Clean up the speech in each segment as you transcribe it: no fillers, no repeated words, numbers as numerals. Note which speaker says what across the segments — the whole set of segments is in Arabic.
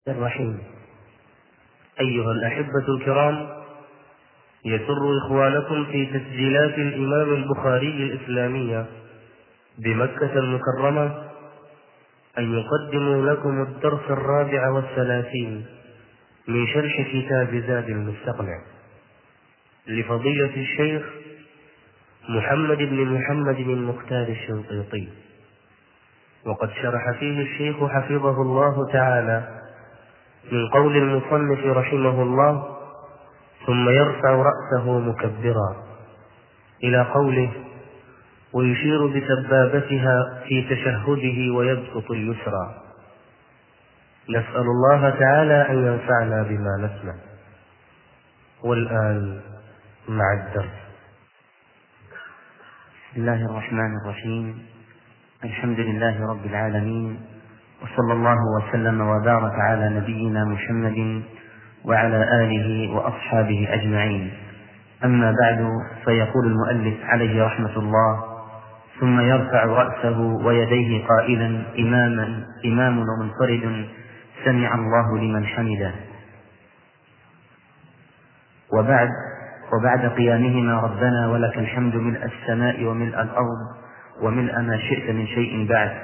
Speaker 1: الرحيم. أيها الأحبة الكرام، يسر إخوانكم في تسجيلات الإمام البخاري الإسلامية بمكة المكرمة أن يقدموا لكم الدرس 34 من شرح كتاب زاد المستقنع لفضيلة الشيخ محمد بن محمد المختار الشنقيطي، وقد شرح فيه الشيخ حفظه الله تعالى من قول المصنف رحمه الله: ثم يرفع رأسه مكبرا، إلى قوله: ويشير بسبابتها في تشهده ويبسط اليسرى. نسأل الله تعالى أن ينفعنا بما نسمع. والآن مع الدرس.
Speaker 2: بسم الله الرحمن الرحيم. الحمد لله رب العالمين، وصلى الله وسلم وبارك على نبينا محمد وعلى آله وأصحابه أجمعين. أما بعد، فيقول المؤلف عليه رحمة الله: ثم يرفع رأسه ويديه قائلا: إمام ومنفرد سمع الله لمن حمده. وبعد قيامهما ربنا ولك الحمد ملء السماء وملء الأرض وملء ما شئت من شيء بعد،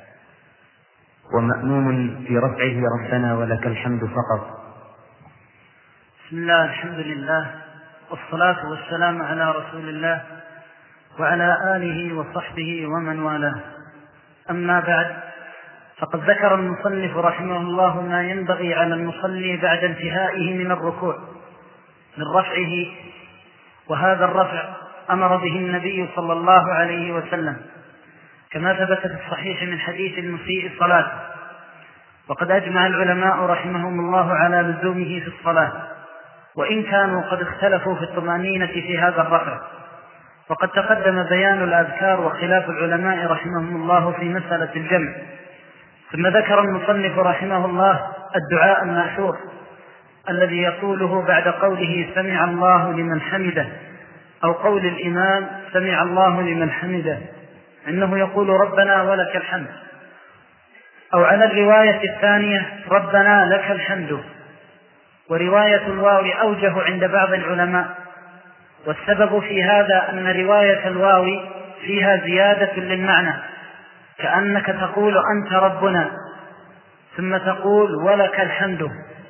Speaker 2: ومأموم في رفعه ربنا ولك الحمد فقط.
Speaker 3: بسم الله، الحمد لله، والصلاة والسلام على رسول الله وعلى آله وصحبه ومن والاه. أما بعد، فقد ذكر المصنف رحمه الله ما ينبغي على المصلي بعد انتهائه من الركوع من رفعه، وهذا الرفع أمر به النبي صلى الله عليه وسلم كما ثبت في الصحيح من حديث المسيء الصلاة، وقد أجمع العلماء رحمهم الله على لزومه في الصلاة، وإن كانوا قد اختلفوا في الطمأنينة في هذا الرفع. وقد تقدم بيان الأذكار وخلاف العلماء رحمهم الله في مسألة الجمع. ثم ذكر المصنف رحمه الله الدعاء المأثور الذي يقوله بعد قوله سمع الله لمن حمده، أو قول الإمام سمع الله لمن حمده، إنه يقول ربنا ولك الحمد، أو على الرواية الثانية ربنا لك الحمد. ورواية الواو أوجه عند بعض العلماء، والسبب في هذا أن رواية الواو فيها زيادة للمعنى، كأنك تقول أنت ربنا ثم تقول ولك الحمد.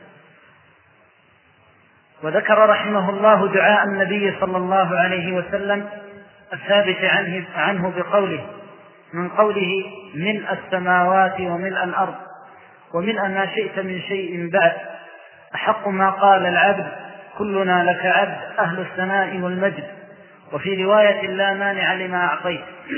Speaker 3: وذكر رحمه الله دعاء النبي صلى الله عليه وسلم الثابت عنه بقوله من قوله ملء السماوات وملء الأرض وملء ما شئت من شيء بعد، أحق ما قال العبد كلنا لك عبد أهل الثناء والمجد. وفي رواية لا مانع لما أعطيت.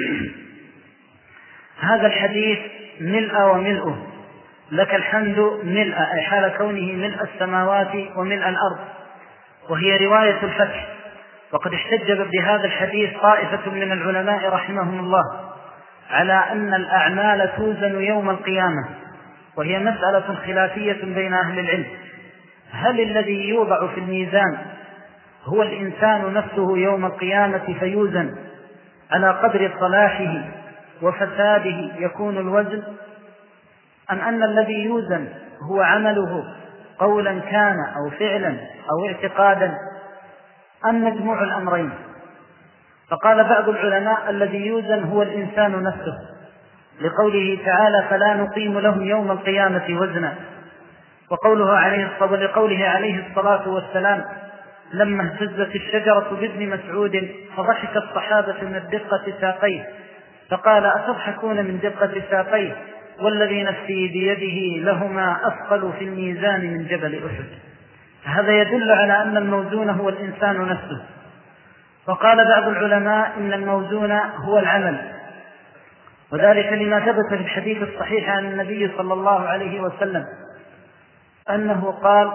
Speaker 3: هذا الحديث ملء وملؤه، لك الحمد ملء، أي حال كونه ملء السماوات وملء الأرض، وهي رواية الفتح. وقد احتج بهذا الحديث طائفة من العلماء رحمهم الله على أن الأعمال توزن يوم القيامة، وهي مسألة خلافية بين أهل العلم. هل الذي يوضع في الميزان هو الإنسان نفسه يوم القيامة فيوزن على قدر صلاحه وفساده يكون الوزن، أم أن الذي يوزن هو عمله قولا كان أو فعلا أو اعتقادا، أم مجموع الأمرين؟ فقال بعض العلماء الذي يوزن هو الإنسان نفسه، لقوله تعالى فلا نقيم لهم يوم القيامة وزنا. ولقوله عليه الصلاة والسلام لما اهتزت الشجرة بإذن مسعود فضحك الصحابة من دقة ساقيه، فقال أتضحكون من دقة ساقيه والذي نفسي بيده لهما أثقل في الميزان من جبل أحد. هذا يدل على أن الموزون هو الإنسان نفسه. وقال بعض العلماء إن الموزون هو العمل، وذلك لما ثبت في الحديث الصحيح عن النبي صلى الله عليه وسلم أنه قال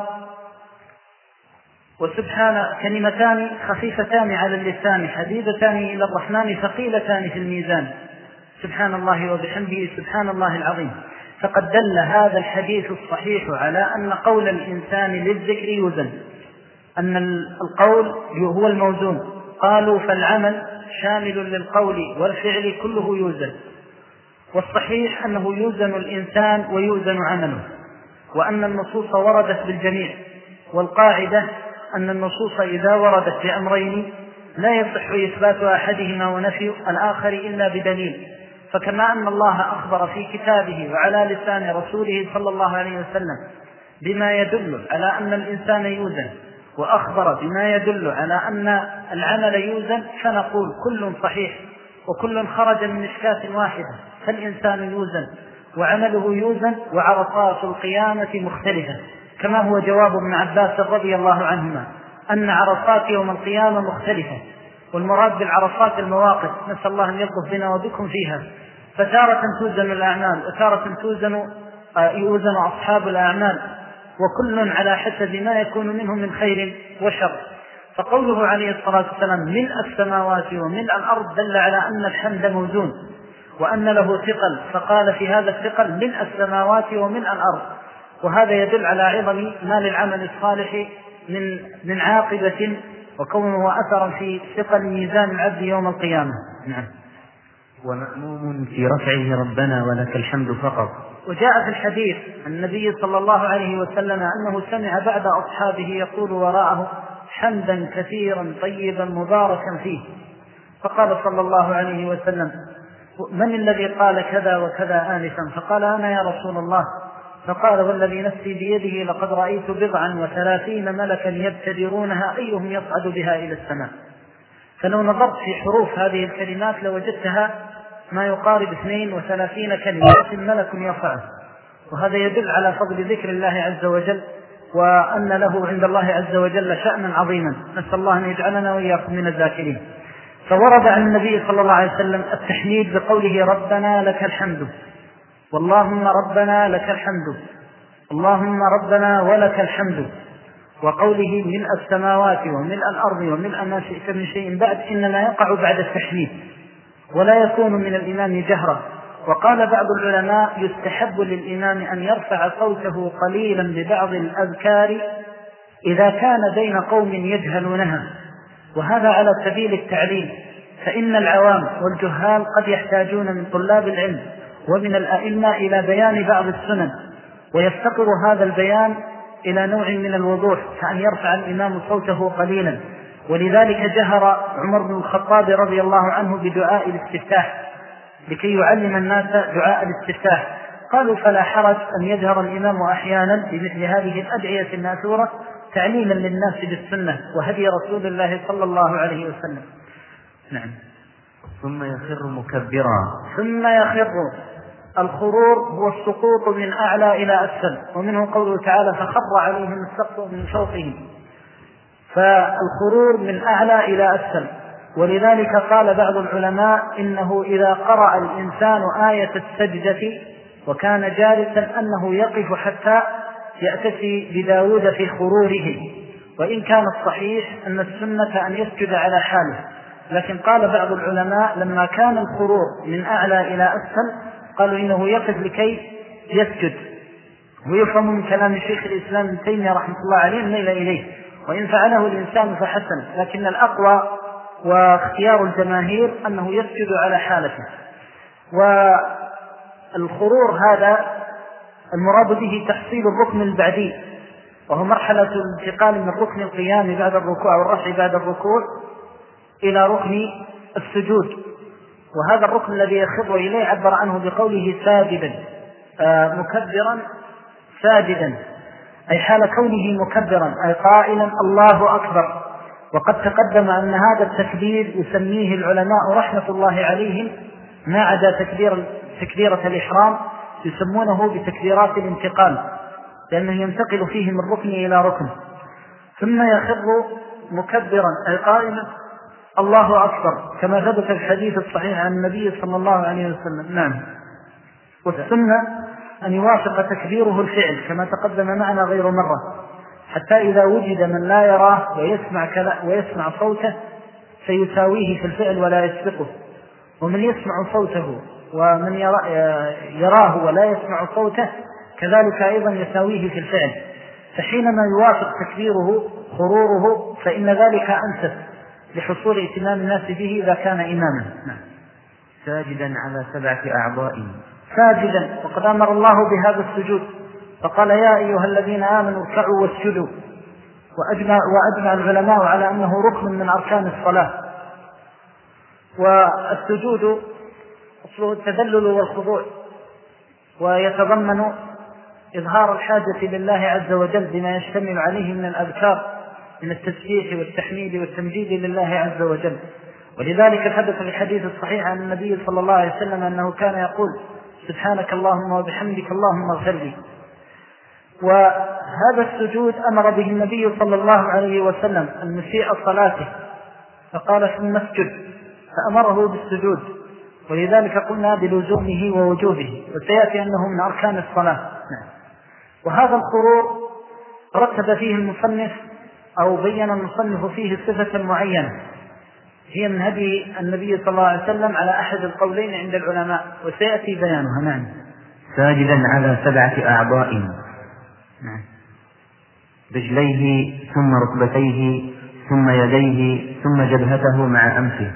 Speaker 3: وسبحان كلمتان خفيفتان على اللسان حبيبتان إلى الرحمن ثقيلتان في الميزان، سبحان الله وبحمده سبحان الله العظيم. فقد دل هذا الحديث الصحيح على أن قول الإنسان للذكر يوزن، أن القول هو الموزون. قالوا فالعمل شامل للقول والفعل كله يوزن، والصحيح أنه يوزن الإنسان ويوزن عمله. وأن النصوص وردت بالجميع، والقاعدة أن النصوص إذا وردت بأمرين لا يصح إثبات أحدهما ونفي الآخر إلا بدليل. فكما أن الله أخبر في كتابه وعلى لسان رسوله صلى الله عليه وسلم بما يدل على أن الإنسان يوزن، وأخبر بما يدل على أن العمل يوزن، فنقول كل صحيح وكل خرج من مشكاة واحدة، فالإنسان يوزن وعمله يوزن، وعرصات القيامة مختلفة، كما هو جواب ابن عباس رضي الله عنهما أن عرصات يوم القيامة مختلفة. والمراد بالعرصات المواقف، نسأل الله أن يلطف بنا وبكم فيها، فتارة توزن الأعمال وتارة يوزن أصحاب الأعمال، وكل على حسب ما يكون منه من خير وشر. فقوله عليه الصلاة والسلام ملء السماوات وملء الأرض دل على أن الحمد موزون وأن له ثقل، فقال في هذا الثقل ملء السماوات وملء الأرض، وهذا يدل على عظم ما للعمل الصالح من عاقبة، وكونه أثرا في ثقل ميزان العبد يوم القيامة. نعم.
Speaker 2: ومأموم في رفعه ربنا ولك الحمد فقط.
Speaker 3: وجاء في الحديث النبي صلى الله عليه وسلم أنه سمع بعض أصحابه يقول وراءه حمدا كثيرا طيبا مباركا فيه، فقال صلى الله عليه وسلم من الذي قال كذا وكذا آنفا؟ فقال أنا يا رسول الله. فقال والذي نفسي بيده لقد رأيت 37 ملكا يبتدرونها أيهم يصعد بها إلى السماء. فلو نظرت في حروف هذه الكلمات لوجدتها ما يقارب 32 كلمة ملك يرفعه، وهذا يدل على فضل ذكر الله عز وجل، وأن له عند الله عز وجل شأنا عظيما. نسأل الله أن يجعلنا وإياكم من الذاكرين. فورد عن النبي صلى الله عليه وسلم التحميد بقوله ربنا لك الحمد، واللهم ربنا لك الحمد، اللهم ربنا ولك الحمد، وقوله ملء السماوات وملء الأرض وملء ما شئت من شيء بعد، إنما يقع بعد التحميد ولا يكون من الإمام جهرا. وقال بعض العلماء يستحب للإمام أن يرفع صوته قليلا ببعض الأذكار إذا كان بين قوم يجهلونها، وهذا على سبيل التعليم، فإن العوام والجهال قد يحتاجون من طلاب العلم ومن الأئمة إلى بيان بعض السنن، ويفتقر هذا البيان إلى نوع من الوضوح، كأن يرفع الإمام صوته قليلا. ولذلك جهر عمر بن الخطاب رضي الله عنه بدعاء الاستفتاح لكي يعلم الناس دعاء الاستفتاح. قالوا فلا حرج أن يجهر الإمام أحيانا بمثل هذه الأدعية الماثورة تعليما للناس بالسنة وهدي رسول الله صلى الله عليه وسلم.
Speaker 2: نعم. ثم يخر مكبرا.
Speaker 3: ثم يخر، الخرور هو السقوط من أعلى إلى أسفل، ومنه قوله تعالى فخر عليهم السقف من فوقهم، فالخرور من أعلى إلى أسفل. ولذلك قال بعض العلماء إنه إذا قرأ الإنسان آية السجدة وكان جالسا أنه يقف حتى يأتي بداود في خروره، وإن كان الصحيح أن السنة أن يسجد على حاله، لكن قال بعض العلماء لما كان الخرور من أعلى إلى أسفل قالوا إنه يقف لكي يسجد. ويفهم من كلام الشيخ الإسلام ابن تيمية رحمه الله عليه الميل إليه، وإن فعله الإنسان فحسن، لكن الأقوى واختيار الجماهير أنه يسجد على حالته. والخرور هذا المراد به تحصيل الركن البعدي، وهو مرحلة الانتقال من ركن القيام بعد الركوع والرفع بعد الركوع إلى ركن السجود. وهذا الركن الذي يخر إليه عبر عنه بقوله ساجدا، مكبرا ساجدا، أي حال كونه مكبرا أي قائلا الله أكبر. وقد تقدم أن هذا التكبير يسميه العلماء رحمة الله عليهم ما عدا تكبيرة الإحرام يسمونه بتكبيرات الانتقال، لأنه ينتقل فيه من ركن إلى ركن. ثم يخر مكبرا أي قائلا الله أكبر، كما ثبت في الحديث الصحيح عن النبي صلى الله عليه وسلم. نعم. والسنة أن يوافق تكبيره الفعل كما تقدم معنا غير مرة، حتى إذا وجد من لا يراه ويسمع صوته سيساويه في الفعل ولا يسبقه، ومن يسمع صوته ومن يراه ولا يسمع صوته كذلك أيضا يساويه في الفعل. فحينما يوافق تكبيره خروره فإن ذلك أنسب لحصول اهتمام الناس به إذا كان إماما.
Speaker 2: ساجدا على 7 أعضاء.
Speaker 3: ساجدا، وقد أمر الله بهذا السجود فقال يا أيها الذين آمنوا اركعوا واسجدوا، وأجمع العلماء على أنه ركن من أركان الصلاة. والسجود أصله التذلل والخضوع، ويتضمن إظهار الحاجة لله عز وجل بما يشتمل عليه من الأذكار من التسبيح والتحميد والتمجيد لله عز وجل. ولذلك ثبت في الحديث الصحيح عن النبي صلى الله عليه وسلم أنه كان يقول سبحانك اللهم وبحمدك اللهم اغفر لي. وهذا السجود أمر به النبي صلى الله عليه وسلم المسيء صلاته فقال ثم اسجد، فأمره بالسجود، ولذلك قلنا بلزومه ووجوبه، وسيأتي أنه من أركان الصلاة. وهذا الخضوع رتب فيه المصنف أو بين المصنف فيه صفة معينة هي من هدي النبي صلى الله عليه وسلم على أحد القولين عند العلماء، وسيأتي بيانها. نعم.
Speaker 2: ساجدا على 7 أعضاء،
Speaker 3: نعم.
Speaker 2: رجليه ثم ركبتيه ثم يديه ثم جبهته مع أنفه.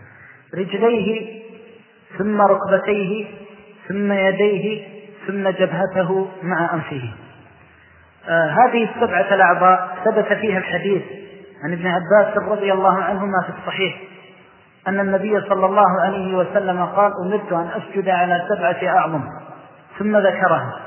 Speaker 3: رجليه ثم ركبتيه ثم يديه ثم جبهته مع أنفه. هذه 7 الأعضاء ثبت فيها الحديث عن ابن عباس رضي الله عنهما في الصحيح أن النبي صلى الله عليه وسلم قال أمرت أن أسجد على 7 أعظم، ثم ذكرها.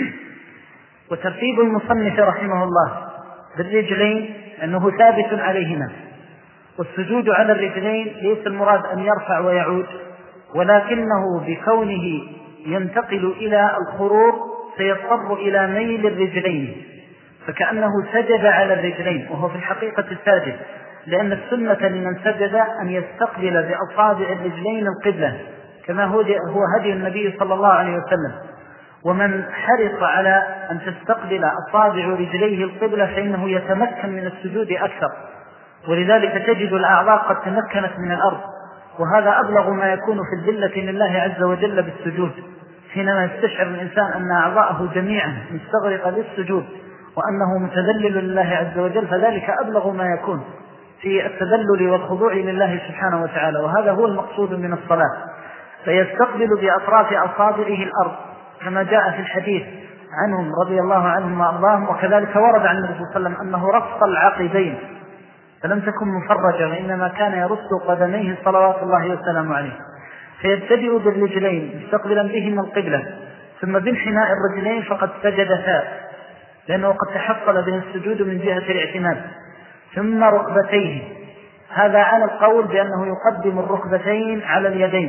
Speaker 3: وترتيب المصنف رحمه الله بالرجلين أنه ثابت عليهما، والسجود على الرجلين ليس المراد أن يرفع ويعود، ولكنه بكونه ينتقل إلى الخروج سيضطر إلى ميل الرجلين، فكأنه سجد على الرجلين وهو في الحقيقة ساجد، لأن السنة لمن سجد أن يستقبل بأصابع الرجلين القبلة كما هو هدي النبي صلى الله عليه وسلم. ومن حرص على أن تستقبل أصابع رجليه القبلة فإنه يتمكن من السجود أكثر، ولذلك تجد الأعضاء قد تمكنت من الأرض، وهذا أبلغ ما يكون في الذلة لله عز وجل بالسجود، حينما يستشعر الإنسان أن أعضاءه جميعا مستغرقة للسجود وأنه متذلل لله عز وجل، فذلك أبلغ ما يكون في التذلل والخضوع لله سبحانه وتعالى، وهذا هو المقصود من الصلاة. فيستقبل بأطراف أصابعه الأرض كما جاء في الحديث عنهم رضي الله عنهم وأرضاهم، وكذلك ورد عن النبي صلى الله عليه وسلم أنه رص العقبين فلم تكن مفرجة، وإنما كان يرص قدميه صلوات الله وسلامه عليه. فيبتدئ بالرجلين مستقبلا بهما القبلة، ثم بانحناء الرجلين فقد سجدتا لأنه قد تحصل به السجود من جهة الاعتماد، ثم ركبتيه، هذا على القول بأنه يقدم الركبتين على اليدين،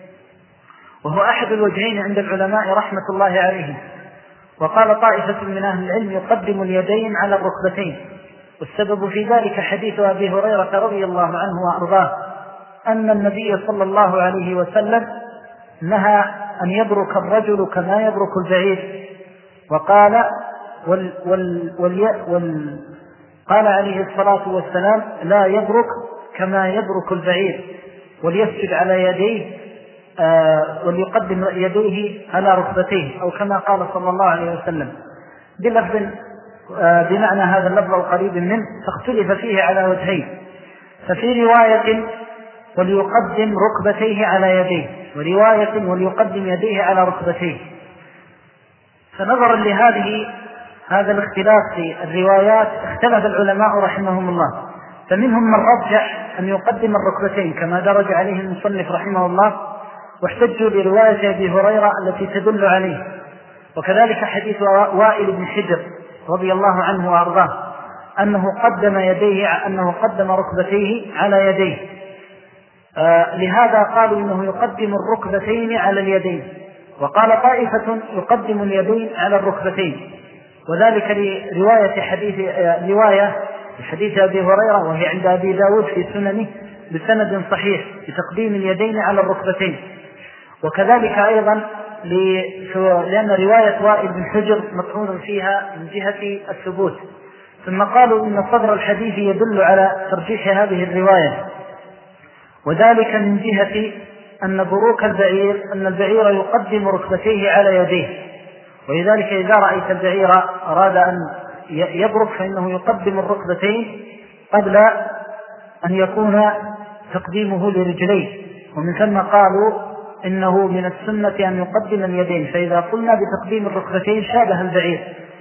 Speaker 3: وهو أحد الوجهين عند العلماء رحمة الله عليهم. وقال طائفة من أهل العلم يقدم اليدين على الركبتين، والسبب في ذلك حديث أبي هريرة رضي الله عنه وأرضاه أن النبي صلى الله عليه وسلم نهى أن يبرك الرجل كما يبرك البعير، وقال قال عليه الصلاة والسلام لا يبرك كما يبرك البعير، وليسجد على يديه وليقدم يديه على ركبتيه، أو كما قال صلى الله عليه وسلم بلفظ بمعنى هذا اللفظ القريب منه، فاختلف فيه على وجهين. ففي رواية وليقدم ركبتيه على يديه، ورواية وليقدم يديه على ركبتيه. فنظرا هذا الاختلاف في الروايات اختلف العلماء رحمهم الله، فمنهم من رجح أن يقدم الركبتين كما درج عليه المصنف رحمه الله، واحتجوا برواية أبي هريرة التي تدل عليه، وكذلك حديث وائل بن حجر رضي الله عنه وأرضاه أنه قدم ركبتيه على يديه. لهذا قالوا إنه يقدم الركبتين على اليدين، وقال طائفة يقدم اليدين على الركبتين، وذلك لرواية حديث أبي هريرة وهي عند أبي داود في سننه بسند صحيح بتقديم اليدين على الركبتين. وكذلك أيضا لأن رواية وائل بن حجر مطعون فيها من جهة الثبوت، ثم قالوا إن صدر الحديث يدل على ترجيح هذه الرواية، وذلك من جهة أن بروك البعير يقدم ركبتيه على يديه، ولذلك إذا رأيت البعير أراد أن يبرك فإنه يقدم الركبتين قبل أن يكون تقديمه لرجليه، ومن ثم قالوا إنه من السنة أن يقدم اليدين، فإذا قلنا بتقديم الركبتين شابه البعير،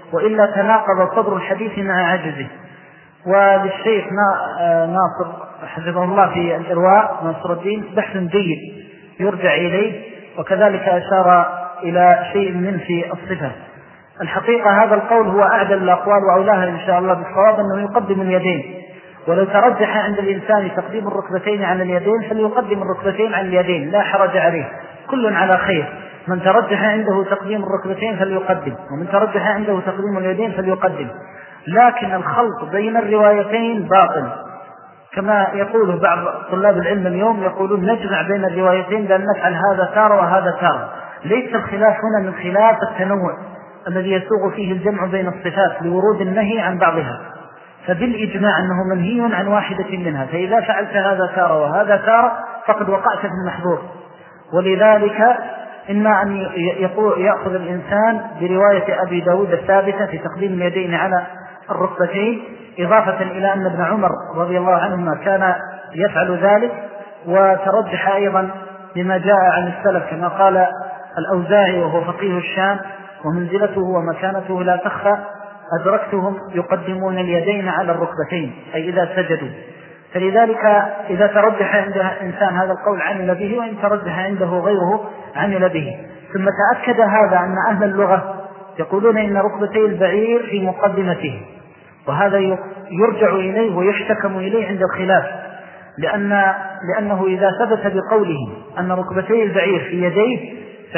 Speaker 3: وإلا تناقض صدر الحديث مع عجزه. وللشيخ ناصر حفظه الله في الإرواء ناصر الدين بحث جيد يرجع إليه، وكذلك أشار إلى شيء من في الصفة. الحقيقة هذا القول هو أعدل الأقوال وأولاها إن شاء الله بالصواب، أنه يقدم اليدين، ولو ترجح عند الإنسان تقديم الركبتين على اليدين فليقدم الركبتين على اليدين، لا حرج عليه، كل على خير. من ترجح عنده تقديم الركبتين فليقدم، ومن ترجح عنده تقديم اليدين فليقدم. لكن الخلط بين الروايتين باطل، كما يقول بعض طلاب العلم اليوم، يقولون نجمع بين الروايتين بأن نفعل هذا تارة وهذا تارة. ليس الخلاف هنا من خلاف التنوع الذي يسوغ فيه الجمع بين الصفات لورود النهي عن بعضها، فبالإجماع أنه منهي عن واحدة منها، فإذا فعلت هذا تارة وهذا تارة فقد وقعت في المحظور. ولذلك إما أن يأخذ الإنسان برواية أبي داود الثابتة في تقديم اليدين على الركبتين، إضافة إلى أن ابن عمر رضي الله عنهما كان يفعل ذلك، وترجح أيضا بما جاء عن السلف كما قال الأوزاعي وهو فقيه الشام: ومنزلته ومكانته لا تخفى، أدركتهم يقدمون اليدين على الركبتين، أي إذا سجدوا. فلذلك إذا ترجح عند إنسان هذا القول عمل به، وإن ترجح عنده غيره عمل به. ثم تأكد هذا أن أهل اللغة يقولون إن ركبتي البعير في مقدمته، وهذا يرجع إليه ويحتكم إليه عند الخلاف، لأنه إذا ثبت بقوله أن ركبتي البعير في يديه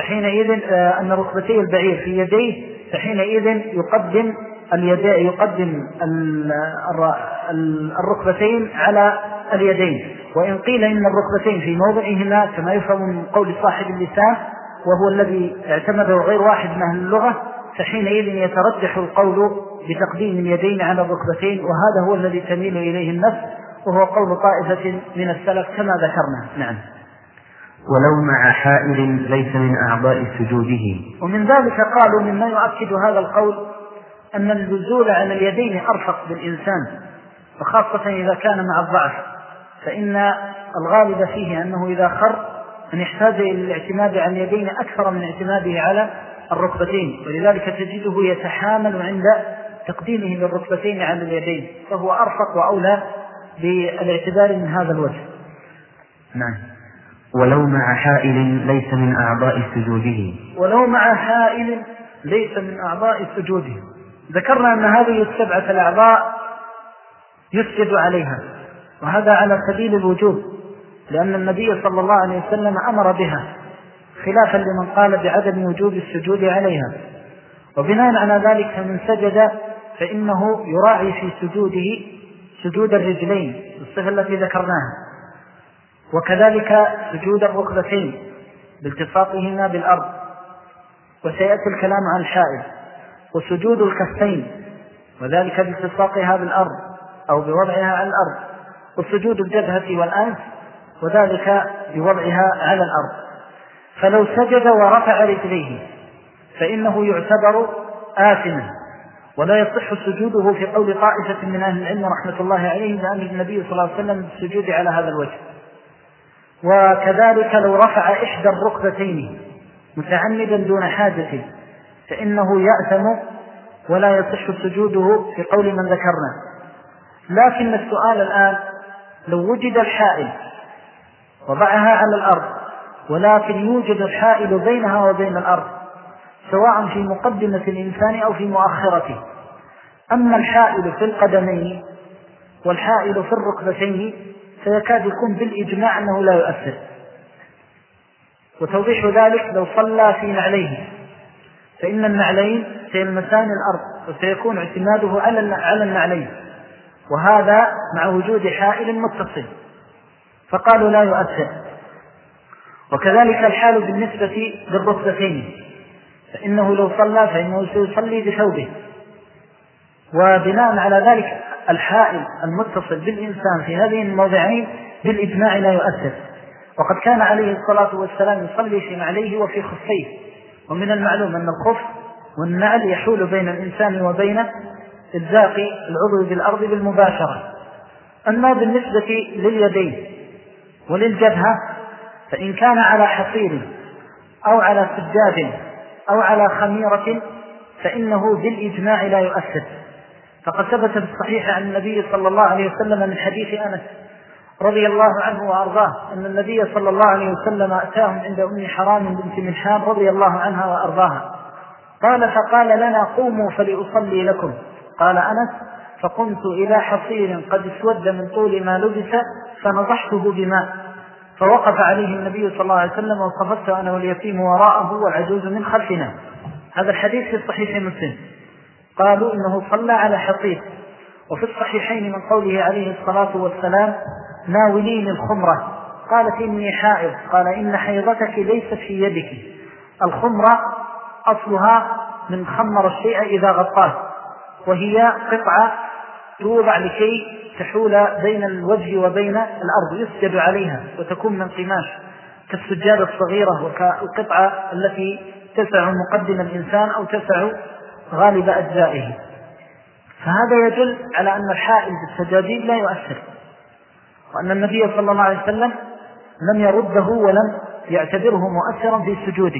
Speaker 3: فحينئذ يقدم الركبتين على اليدين. وإن قيل إن الركبتين في موضعهما كما يفهم من قول صاحب اللسان، وهو الذي اعتمده غير واحد من أهل اللغة، فحينئذ يترجح القول بتقديم اليدين على الركبتين، وهذا هو الذي تميل إليه النفس، وهو قول طائفة من السلف كما ذكرنا. نعم.
Speaker 2: ولو مع حائل ليس من أعضاء سجوده.
Speaker 3: ومن ذلك قالوا مما يؤكد هذا القول أن النزول على اليدين أرفق بالإنسان، وخاصة إذا كان مع الضعف، فإن الغالب فيه أنه إذا خر أن يحتاج إلى الاعتماد على اليدين أكثر من اعتماده على الركبتين، ولذلك تجده يتحامل عند تقديمه للركبتين على اليدين، فهو أرفق وأولى بالاعتبار من هذا الوجه.
Speaker 2: نعم. ولو مع حائل ليس من أعضاء سجوده.
Speaker 3: ولو مع حائل ليس من أعضاء سجوده. ذكرنا أن هذه السبعة الأعضاء يسجد عليها، وهذا على سبيل الوجوب، لأن النبي صلى الله عليه وسلم أمر بها، خلافا لمن قال بعدم وجوب السجود عليها. وبناء على ذلك فمن سجد فإنه يراعي في سجوده سجود الرجلين بالصفة التي ذكرناها، وكذلك سجود الركبتين بالتصاقهما بالأرض، وسيأتي الكلام عن الحائل، وسجود الكفين وذلك بالتصاقها بالأرض أو بوضعها على الأرض، وسجود الجبهة والأنف وذلك بوضعها على الأرض. فلو سجد ورفع رجليه فإنه يعتبر آثما، ولا يصح سجوده في قول طائفة من أهل العلم رحمة الله عليهم بأمر النبي صلى الله عليه وسلم بالسجود على هذا الوجه. وكذلك لو رفع إحدى الركبتين متعمدا دون حاجة فإنه يأثم ولا يصح سجوده في قول من ذكرنا. لكن السؤال الآن: لو وجد الحائل وضعها على الأرض، ولكن يوجد الحائل بينها وبين الأرض سواء في مقدمة الإنسان أو في مؤخرته، أما الحائل في القدمين والحائل في الركبتين فيكاد يكون بالإجماع أنه لا يؤثر. وتوضيح ذلك: لو صلى في نعليه فإن النعلين سيلمسان الأرض وسيكون اعتماده على النعلين، وهذا مع وجود حائل متصل، فقالوا لا يؤثر. وكذلك الحال بالنسبة للركبتين، فإنه لو صلى فإنه سيصلي بثوبه، وبناء على ذلك الحائل المتصل بالإنسان في هذه الموضعين بالإجماع لا يؤثر. وقد كان عليه الصلاة والسلام يصلي في نعليه وفي خفيه، ومن المعلوم أن الخف والنعل يحول بين الإنسان وبين إلزاق العضو بالأرض بالمباشرة. أما بالنسبة لليدين وللجبهة فإن كان على حصير أو على سجاد أو على خميرة فإنه بالإجماع لا يؤثر. فقد ثبت في الصحيح عن النبي صلى الله عليه وسلم من حديث أنس رضي الله عنه وأرضاه أن النبي صلى الله عليه وسلم أتاهم عند أم حرام بنت ملحان رضي الله عنها وأرضاها، قال فقال لنا قوموا فلأصلي لكم. قال أنس فقمت إلى حصير قد اسود من طول ما لبس فنضحته بماء، فوقف عليه النبي صلى الله عليه وسلم وصفدت أنا واليتيم وراءه والعجوز من خلفنا. هذا الحديث في صحيح مسلم. قالوا إنه صلى على حصير. وفي الصحيحين من قوله عليه الصلاة والسلام ناولين الخمرة، قالت إني حائض، قال إن حيضتك ليست في يدك. الخمرة أصلها من خمر الشيء إذا غطاه، وهي قطعة توضع لكي تحول بين الوجه وبين الأرض، يسجد عليها وتكون من قماش كالسجادة الصغيرة وكالقطعة التي تسع مقدم الإنسان أو تسع غالب أجزائه. فهذا يدل على أن الحائل بالسجادين لا يؤثر، وأن النبي صلى الله عليه وسلم لم يرده ولم يعتبره مؤثرا في سجوده.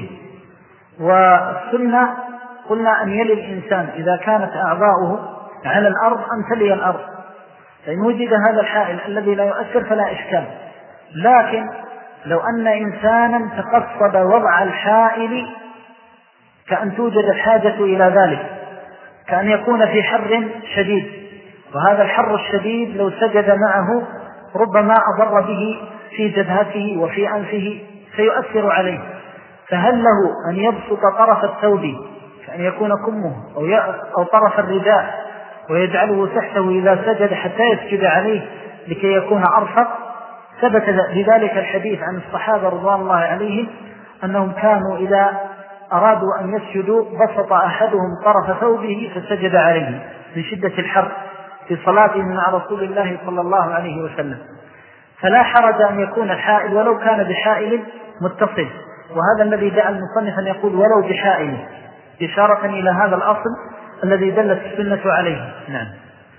Speaker 3: والسنة قلنا أن يلي الإنسان إذا كانت أعضاؤه على الأرض أن تلي الأرض، فإن وجد هذا الحائل الذي لا يؤثر فلا إشكال. لكن لو أن إنسانا تقصد وضع الحائل كأن توجد الحاجة إلى ذلك، كأن يكون في حر شديد، وهذا الحر الشديد لو سجد معه ربما أضر به في جبهته وفي أنفه فيؤثر عليه، فهل له أن يبسط طرف الثوب كأن يكون كمه أو طرف الرداء ويجعله تحته إذا سجد حتى يسجد عليه لكي يكون أرفق؟ ثبت بذلك الحديث عن الصحابة رضوان الله عليهم أنهم كانوا إذا أرادوا أن يسجدوا بسط أحدهم طرف ثوبه فسجد عليه من شدة الحر في صلاتهم مع رسول الله صلى الله عليه وسلم. فلا حرج أن يكون الحائل ولو كان بحائل متصل، وهذا الذي دعا المصنف أن يقول ولو بحائل، إشارة إلى هذا الأصل الذي دلت السنة عليه. نعم.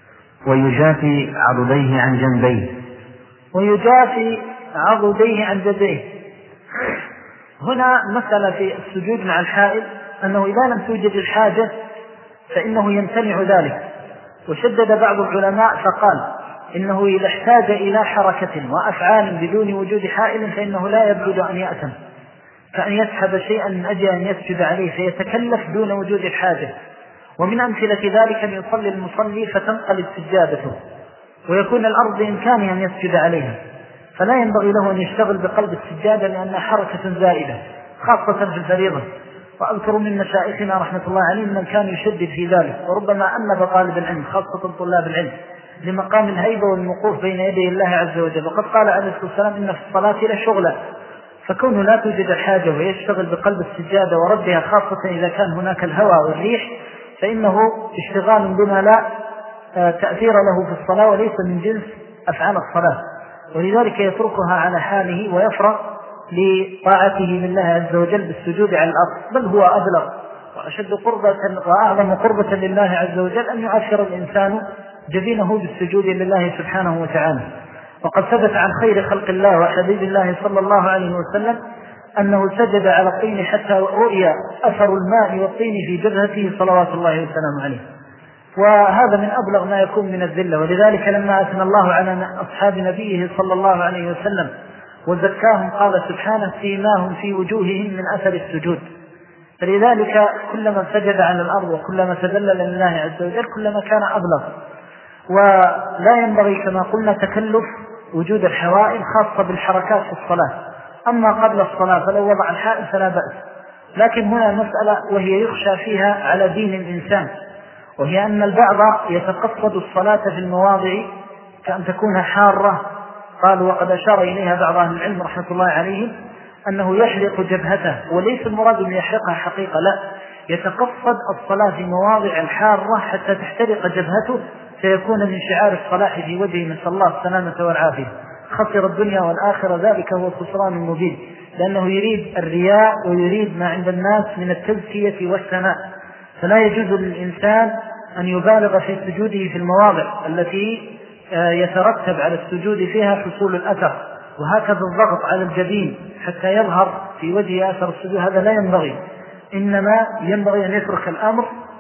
Speaker 2: ويجافي عضديه عن جنبيه.
Speaker 3: ويجافي عضديه عن جنبيه. هنا مسألة في السجود مع الحائل أنه إذا لم توجد الحاجة فإنه يمتنع ذلك. وشدد بعض العلماء فقال إنه إذا احتاج إلى حركة وأفعال بدون وجود حائل فإنه لا يبعد أن يأتم، فأن يسحب شيئا من أجل أن يسجد عليه فيتكلف دون وجود الحاجة. ومن أمثلة ذلك أن يصلي المصلي فتنقلب سجادته ويكون الأرض بإمكانه أن يسجد عليها، فلا ينبغي له أن يشتغل بقلب السجادة لأنها حركة زائدة خاصة في الفريضة. وأذكر من مشايخنا رحمة الله عليهم من كان يشدد في ذلك، وربما أنب طالب العلم خاصة طلاب العلم لمقام الهيبة والوقوف بين يدي الله عز وجل. وقد قال عليه الصلاة والسلام إن في الصلاة لشغلا، فكونه لا توجد الحاجة ويشتغل بقلب السجادة وردها خاصة إذا كان هناك الهواء والريح فإنه اشتغال بما لا تأثير له في الصلاة وليس من جنس أفعال الصلاة، ولذلك يتركها على حاله ويفرغ لطاعته لله عز وجل بالسجود على الأرض. بل هو أبلغ وأشد قربة وأعظم قربة لله عز وجل أن يعشر الإنسان جبينه بالسجود لله سبحانه وتعالى. وقد ثبت عن خير خلق الله وحبيب الله صلى الله عليه وسلم أنه سجد على الطين حتى رؤي أثر الماء والطين في جبهته صلوات الله وسلامه عليه. وهذا من أبلغ ما يكون من الذلة. ولذلك لما أثنى الله على أصحاب نبيه صلى الله عليه وسلم وزكاهم قال سبحانه سيماهم في وجوههم من أثر السجود. فلذلك كلما سجد على الأرض وكلما تذلل لله عز وجل كلما كان أبلغ. ولا ينبغي كما قلنا تكلف وجود الحوائل خاصة بالحركات في الصلاة. أما قبل الصلاة فلو وضع الحائل فلا بأس. لكن هنا مسألة وهي يخشى فيها على دين الإنسان، وهي أن البعض يتقصد الصلاة في المواضع كأن تكون حارة. قالوا وقد أشار إليها بعض أهل العلم رحمة الله عليهم أنه يحرق جبهته، وليس المراد أن يحرقها حقيقة، لا، يتقصد الصلاة في مواضع الحارة حتى تحترق جبهته فيكون من شعار الصلاح في وجهه، نسأل الله السلامة والعافية. خسر الدنيا والآخرة، ذلك هو الخسران المبين، لأنه يريد الرياء ويريد ما عند الناس من التزكية والثناء. فلا يجوز للإنسان أن يبالغ في سجوده في المواضع التي يترتب على السجود فيها حصول الأثر، وهكذا الضغط على الجبين حتى يظهر في وجه أثر السجود، هذا لا ينبغي. إنما ينبغي أن يترك الأمر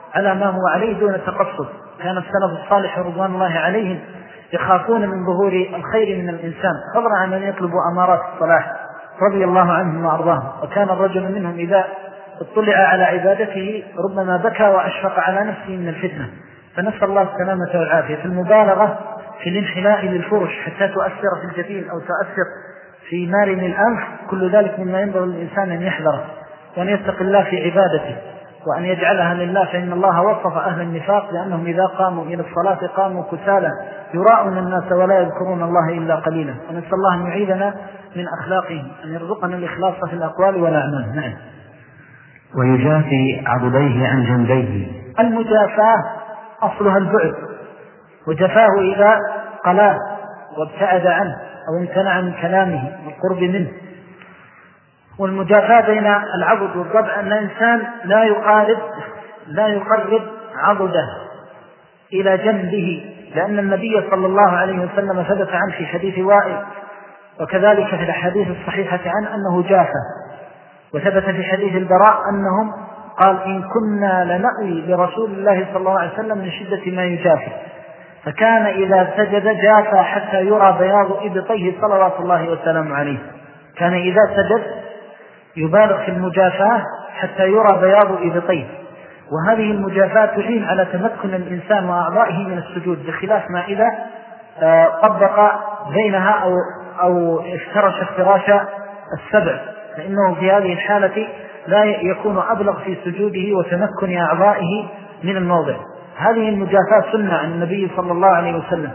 Speaker 3: على ما هو عليه دون تقصد. كان السلف الصالح رضوان الله عليهم يخافون من ظهور الخير من الإنسان فضلا عن أن يطلبوا أمارات الصلاح رضي الله عنهم وأرضاهم. وكان الرجل منهم إذا اطلع على عبادته ربما بكى وأشفق على نفسه من الفتنة، فنسأل الله السلامة والعافية. في المبالغة في الانحناء للفرش حتى تؤثر في الجبين أو تؤثر في مارن الأنف، كل ذلك مما ينبغي للإنسان أن يحذره وأن يتقي الله في عبادته وأن يجعلها لله، فإن الله وصف أهل النفاق لأنهم إذا قاموا إلى الصلاة قاموا كسالى يراءون الناس ولا يذكرون الله إلا قليلا. ونسأل الله أن يعيذنا من أخلاقهم، أن يرزقنا الإخلاص في الأقوال والأعمال. نعم.
Speaker 2: ويجافي عضديه عن جنبيه.
Speaker 3: المجافاة أصلها البعد، وجفاه إذا قلاه وابتعد عنه أو امتنع من كلامه والقرب منه. والمجافاة بين العضد والضبع أن الإنسان لا يقرب عضده إلى جنبه، لأن النبي صلى الله عليه وسلم ثبت عنه في حديث وائل، وكذلك في الحديث الصحيحة عنه أنه جافى، وثبت في حديث البراء أنهم قال إن كنا لنأوي لرسول الله صلى الله عليه وسلم من شدة ما يجافي، فكان إذا سجد جافى حتى يرى بياض إبطيه صلوات الله وسلامه عليه. كان إذا سجد يبالغ في المجافاة حتى يرى بياض إبطيه، وهذه المجافاة تعين على تمكن الإنسان وأعضائه من السجود، بخلاف ما إذا طبق بينها أو افترش افتراش السبع، فإنه في هذه الحالة لا يكون أبلغ في سجوده وتمكن أعضائه من الموضع. هذه المجافاة سنة عن النبي صلى الله عليه وسلم،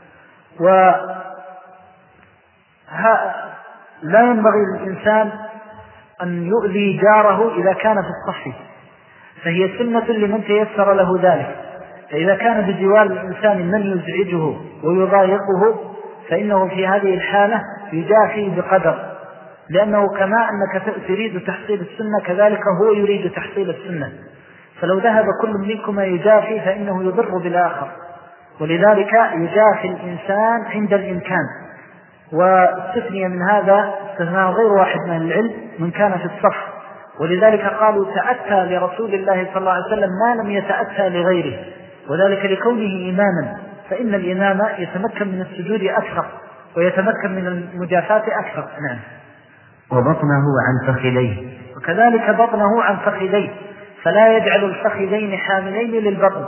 Speaker 3: لا ينبغي للإنسان أن يؤذي جاره إذا كان في الصف، فهي سنة لمن تيسر له ذلك. فإذا كان بجوار الإنسان من يزعجه ويضايقه فإنه في هذه الحالة يجافي بقدر، لأنه كما أنك تريد تحصيل السنة كذلك هو يريد تحصيل السنة، فلو ذهب كل منكما يجافي فإنه يضر بالآخر، ولذلك يجافي الإنسان عند الإمكان. واستثني من هذا استثناء غير واحد من العلم من كان في الصف، ولذلك قالوا تأتى لرسول الله صلى الله عليه وسلم ما لم يتأتى لغيره، وذلك لكونه إماما، فإن الإمام يتمكن من السجود أكثر ويتمكن من المجافاة أكثر. نعم.
Speaker 2: وبطنه عن فخذيه،
Speaker 3: وكذلك بطنه عن فخذيه، فلا يجعل الفخذين حاملين للبطن،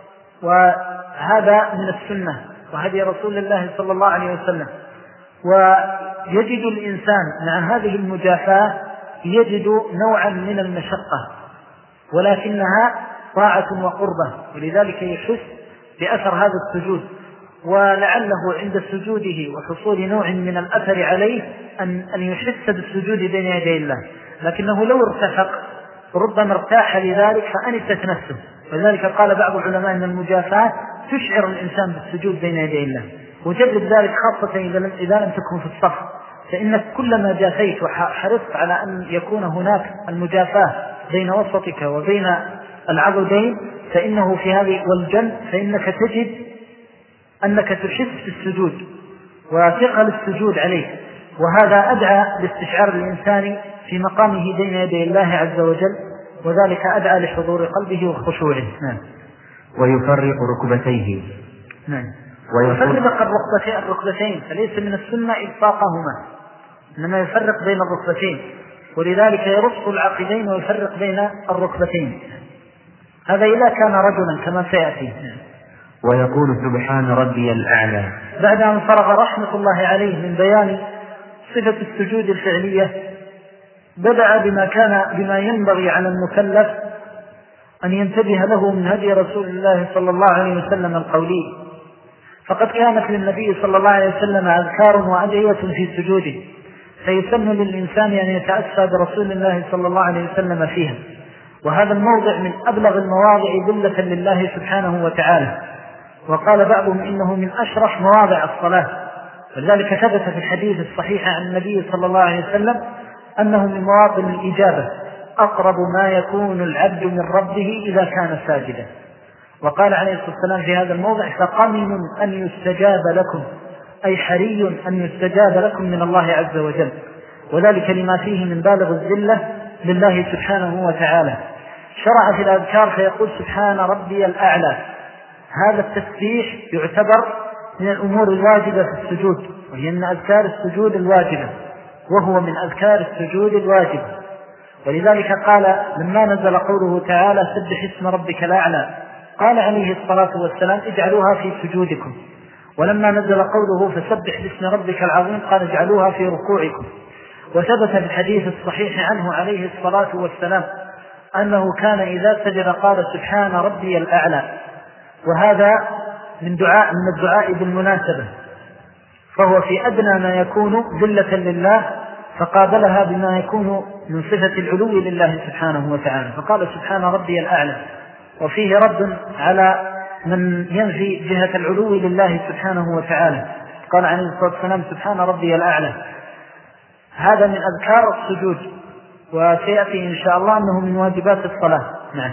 Speaker 3: وهذا من السنة وهدي رسول الله صلى الله عليه وسلم. ويجد الإنسان مع هذه المجافاة يجد نوعا من المشقة، ولكنها طاعة وقربة، ولذلك يحس بأثر هذا السجود، ولعله عند سجوده وحصول نوع من الأثر عليه أن يحس بالسجود بين يدي الله، لكنه لو ارتفق ربما ارتاح لذلك فأنست نفسه. ولذلك قال بعض العلماء أن المجافاة تشعر الإنسان بالسجود بين يدي الله، وجرب ذلك خاصة إذا لم تكن في الصف، فإنك كلما جافيت وحرصت على أن يكون هناك المجافاة بين وسطك وبين العضدين فإنه في هذه والجنب فإنك تجد أنك تحس بالسجود وثقل السجود عليه، وهذا أدعى لاستشعار الإنسان في مقامه بين يدي الله عز وجل، وذلك أدعى لحضور قلبه وخشوعه. نعم.
Speaker 2: ويفرق ركبتيه.
Speaker 3: نعم. ويفرق الركبتين، فليس من السنة إلصاقهما، إنما يفرق بين الركبتين، ولذلك يرص العقدين ويفرق بين الركبتين، هذا إذا كان رجلا كما سيأتي.
Speaker 2: ويقول سبحان ربي الأعلى،
Speaker 3: بعد أن فرغ رحمة الله عليه من بيان صفة السجود الفعلية بدأ بما ينبغي على المكلف أن ينتبه له من هدي رسول الله صلى الله عليه وسلم القولي، فقد كانت للنبي صلى الله عليه وسلم أذكار وأدعية في سجوده، فيسن للإنسان أن يتأسى برسول الله صلى الله عليه وسلم فيها، وهذا الموضع من أبلغ المواضع ذلة لله سبحانه وتعالى. وقال بعضهم إنه من أشرف مواضع الصلاة، فلذلك ثبت في الحديث الصحيح عن النبي صلى الله عليه وسلم أنه من مواطن الإجابة أقرب ما يكون العبد من ربه إذا كان ساجدا. وقال عليه الصلاة والسلام في هذا الموضع فقمن أن يستجاب لكم، أي حري أن يستجاب لكم من الله عز وجل، وذلك لما فيه من بالغ الذلة لله سبحانه وتعالى. شرع في الأذكار فيقول سبحان ربي الأعلى. هذا التسبيح يعتبر من الأمور الواجبة في السجود، وهي من أذكار السجود الواجبة، وهو من أذكار السجود الواجبة. ولذلك قال لما نزل قوله تعالى سبح اسم ربك الأعلى قال عليه الصلاة والسلام اجعلوها في سجودكم، ولما نزل قوله فسبح باسم ربك العظيم قال اجعلوها في ركوعكم. وثبت في الحديث الصحيح عنه عليه الصلاة والسلام أنه كان إذا سجد قال سبحان ربي الأعلى، وهذا من الدعاء بالمناسبة، فهو في أدنى ما يكون ذلة لله، فقابلها بما يكون من صفة العلو لله سبحانه وتعالى، فقال سبحان ربي الأعلى، وفيه رد على من ينفي جهة العلو لله سبحانه وتعالى، قال عليه الصلاة والسلام سبحان ربي الأعلى. هذا من أذكار السجود، وسيأتي إن شاء الله أنه من واجبات الصلاة. نعم.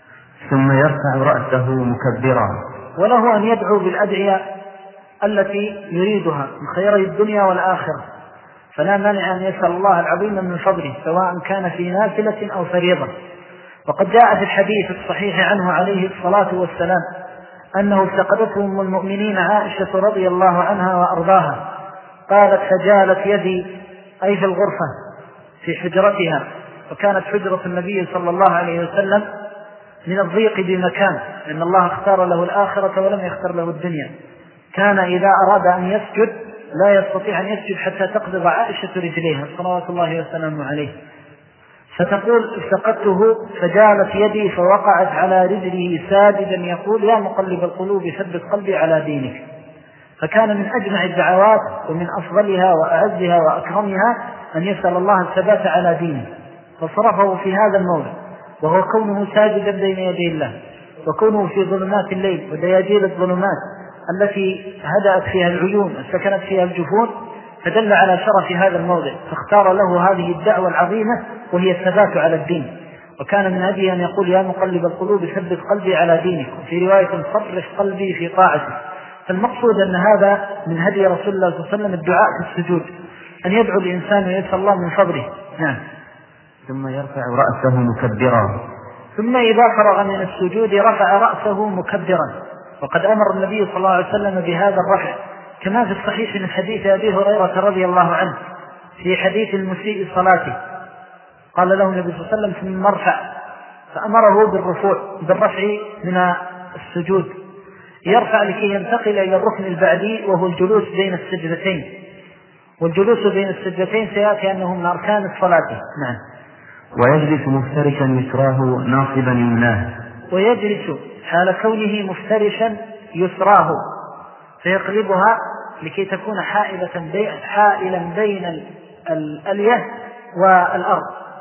Speaker 2: ثم يرفع رأسه مكبرا،
Speaker 3: وله أن يدعو بالأدعية التي يريدها من خيري الدنيا والآخرة، فلا مانع أن يسأل الله العظيم من فضله سواء كان في نافلة أو فريضة. وقد جاء في الحديث الصحيح عنه عليه الصلاة والسلام أنه افتقدته أم المؤمنين عائشة رضي الله عنها وأرضاها، قالت فجالت يدي أي في الغرفة في حجرتها، وكانت حجرة النبي صلى الله عليه وسلم من الضيق بمكان، لأن الله اختار له الآخرة ولم يختار له الدنيا. كان إذا أراد أن يسجد لا يستطيع أن يسجد حتى تقبض عائشة رجليها صلوات الله وسلامه عليه، فتقول افتقدته فجالت يدي فوقعت على رجله ساجدا يقول يا مقلب القلوب ثبت قلبي على دينك. فكان من أجمع الدعوات ومن أفضلها وأعزها وأكرمها أن يسأل الله الثبات على دينه، فصرفه في هذا الموضع، وهو كونه ساجدا بين يدي الله، وكونه في ظلمات الليل ودياجيل الظلمات التي هدأت فيها العيون وسكنت فيها الجفون، فدل على شرف هذا الموضع، فاختار له هذه الدعوة العظيمة وهي الثبات على الدين. وكان من هديه أن يقول يا مقلب القلوب ثبت قلبي على دينك، وفي رواية صرف قلبي في طاعتك. فالمقصود أن هذا من هدي رسول الله صلى الله عليه وسلم الدعاء في السجود، أن يدعو الإنسان ويسأل الله من فضله. نعم.
Speaker 2: ثم يرفع رأسه مكبرا،
Speaker 3: ثم إذا فرغ من السجود رفع رأسه مكبرا، وقد أمر النبي صلى الله عليه وسلم بهذا الرفع كما في الصحيح من حديث أبي هريرة رضي الله عنه في حديث المسيء صلاته، قال له النبي صلى الله عليه وسلم ثم ارفع، فأمره بالرفع من السجود، يرفع لكي ينتقل إلى الركن البعدي وهو الجلوس بين السجدتين، والجلوس بين السجدتين سيأتي أنه من أركان الصلاة. نعم.
Speaker 2: ويجلس مفترشا يسراه ناصبا يمناه،
Speaker 3: ويجلس حال كونه مفترشا يسراه فيقلبها لكي تكون حائلا بين الألية والأرض،